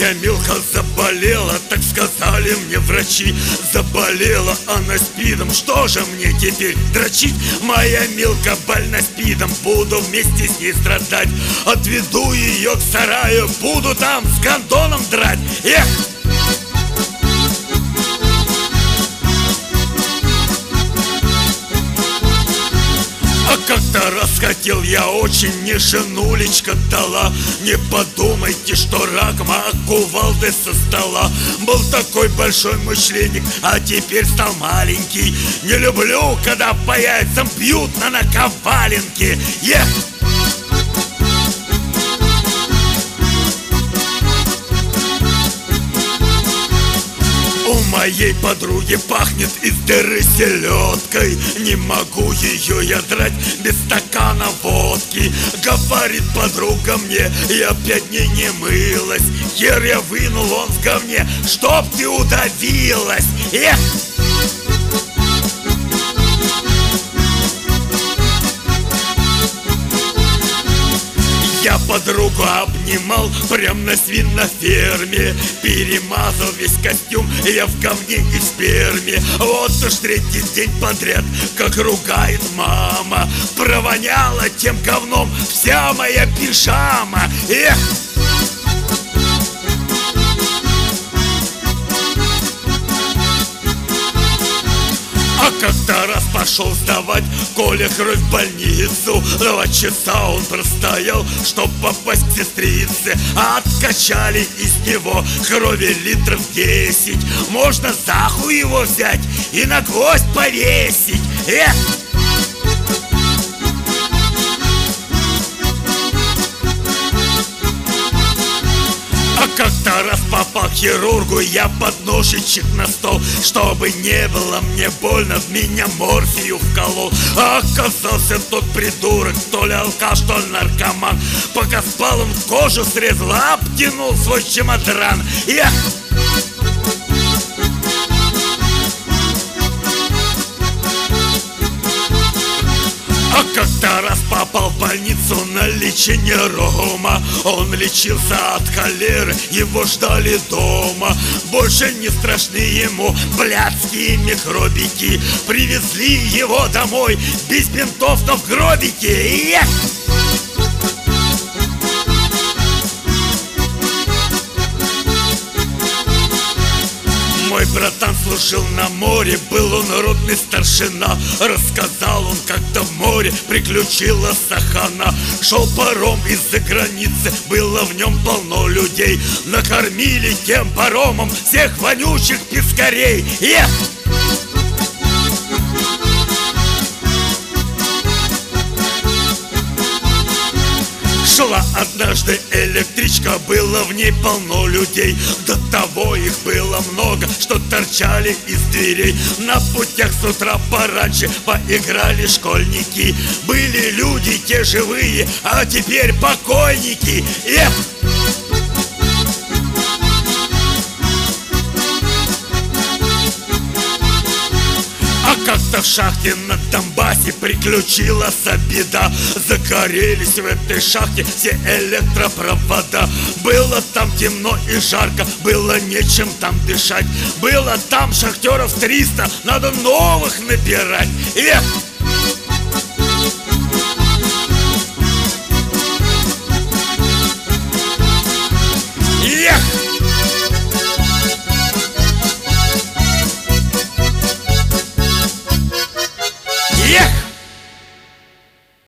Моя Милка заболела, так сказали мне врачи. Заболела она СПИДом, что же мне теперь дрочить? Моя Милка больна СПИДом, буду вместе с ней страдать. Отведу ее к сараю, буду там с гондоном драть. Эх! Как-то раз хотел я очень, мне женулечка дала. Не подумайте, что раком, а кувалдой со стола. Был такой большой мышленник, а теперь стал маленький. Не люблю, когда по яйцам бьют на наковаленке. Эх! У моей подруги пахнет из дыры селедкой. Не могу ее я драть без стакана водки. Говорит подруга мне, я 5 дней не мылась. Хер я вынул, он в говне, чтоб ты удавилась. Эх! Я подругу обнимал прям на свиноферме. Перемазал весь костюм, я в говне и в сперме. Вот уж 3-й день подряд, как ругает мама. Провоняла тем говном вся моя пижама. Эх! Как-то раз пошел сдавать Коля кровь в больницу. 2 часа он простоял, чтоб попасть к сестрице. А откачали из него крови литров 10. Можно за хуй его взять и на гвоздь повесить. Эх! Как-то раз попал к хирургу я под ножичек на стол. Чтобы не было мне больно, в меня морфию вколол. А оказался тот придурок, то ли алкаш, то ли наркоман. Пока спал, он кожу срезал, обтянул свой чемодан. Эх! Как-то раз попал в больницу на лечение Рома. Он лечился от холеры, его ждали дома. Больше не страшны ему блядские микробики. Привезли его домой без бинтов, но в гробике. Эх! Мой братан служил на море, был он ротный старшина. Рассказал он, как-то в море приключилась хана. Шел паром из-за границы, было в нем полно людей. Накормили тем паромом всех вонючих пескарей. Эх! Шла однажды электричка, было в ней полно людей. До того их было много, что торчали из дверей. На путях с утра пораньше поиграли школьники. Были люди те живые, а теперь покойники. Эх! Как-то в шахте на Донбассе приключилась беда. Загорелись в этой шахте все электропровода. Было там темно и жарко, было нечем там дышать. Было там шахтеров 300, надо новых набирать. Эх!